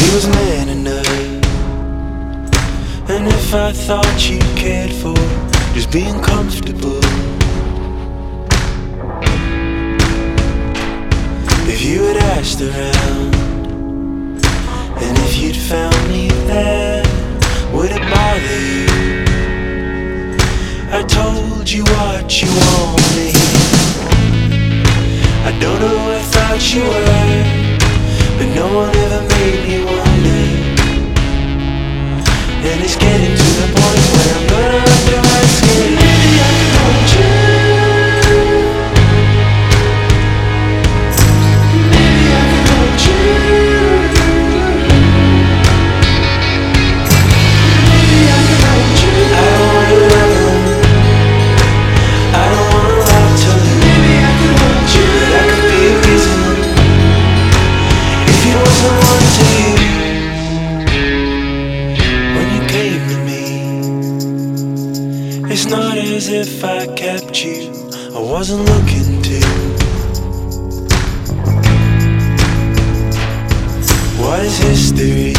was man enough. And if I thought you cared for just being comfortable, if you had asked around, and if you'd found me there, would it bother you? I told you what you wanted. I don't know who I thought you were, but no one ever made me wonder. And it's getting to the point where I'm gonna have to ask it. Maybe I can hold you. Maybe I can hold you. Maybe I can hold you. I don't wanna love. I don't wanna love till you. Maybe I can hold you. That could be a reason. If you wasn't one to you. It's not as if I kept you, I wasn't looking to. What is history?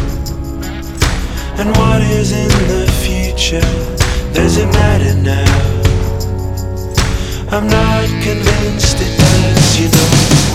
And what is in the future? Does it matter now? I'm not convinced it does, you know.